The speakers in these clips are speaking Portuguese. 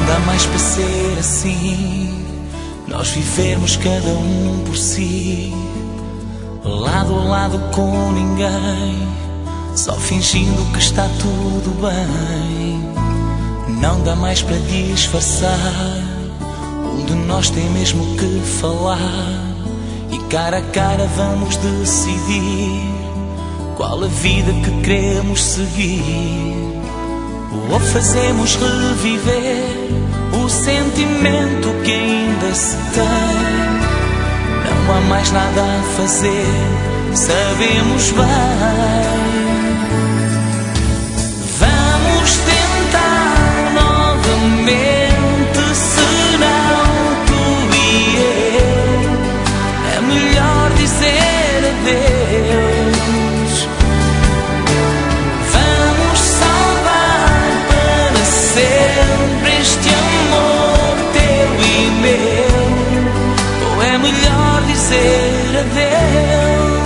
dá mais para ser assim, nós vivemos cada um por si, lado a lado com ninguém, só fingindo que está tudo bem. Não dá mais para disfarçar, um de nós tem mesmo que falar, e cara a cara vamos decidir qual a vida que queremos seguir. Ou fazemos reviver o sentimento que ainda se tem. Não há mais nada a fazer, sabemos bem. Vamos tentar novamente, senão tu e eu é melhor dizer adeus. Vamos salvar para sempre este amor teu e meu, ou é melhor dizer adeus?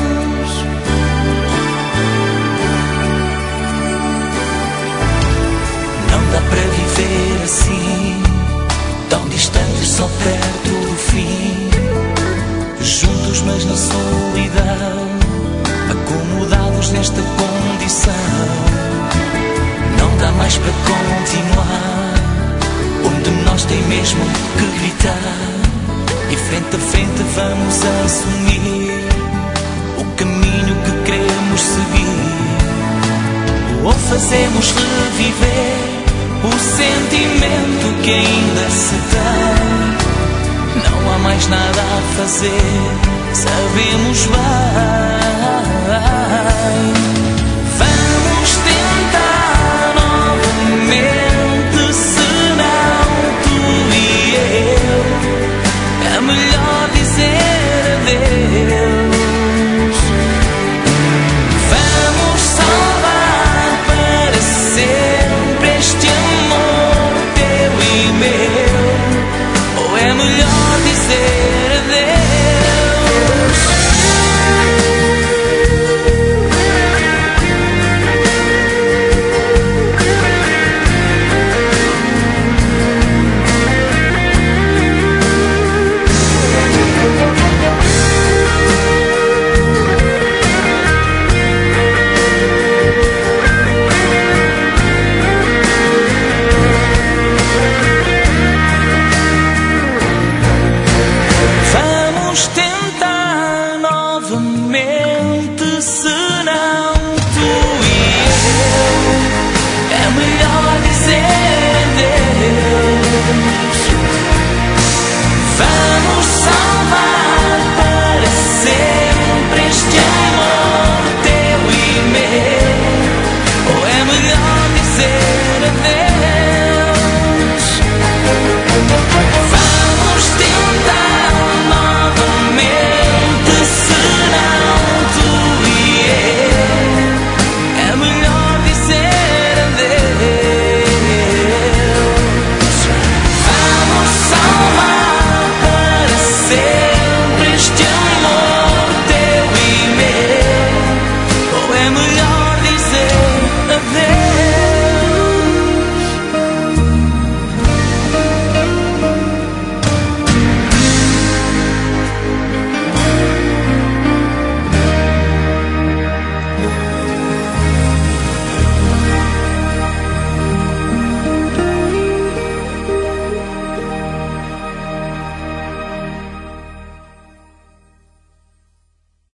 Não dá para viver assim, tão distantes, só perto do fim, juntos mas na solidão, acomodados nesta condição. Não dá mais para continuar, um de nós tem mesmo que gritar, e frente a frente vamos assumir o caminho que queremos seguir. Ou fazemos reviver o sentimento que ainda se tem. Não há mais nada a fazer, sabemos bem.